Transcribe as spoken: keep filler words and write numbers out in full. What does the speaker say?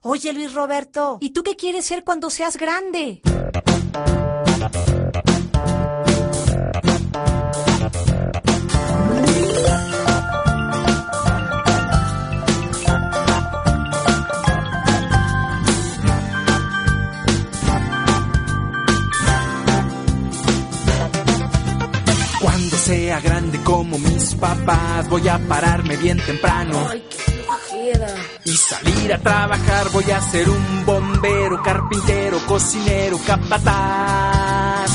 Oye, Luis Roberto, ¿y tú qué quieres ser cuando seas grande? Cuando sea grande como mis papás, voy a pararme bien temprano. Ay, qué flojera. Y salir a trabajar, voy a ser un bombero, carpintero, cocinero, capataz.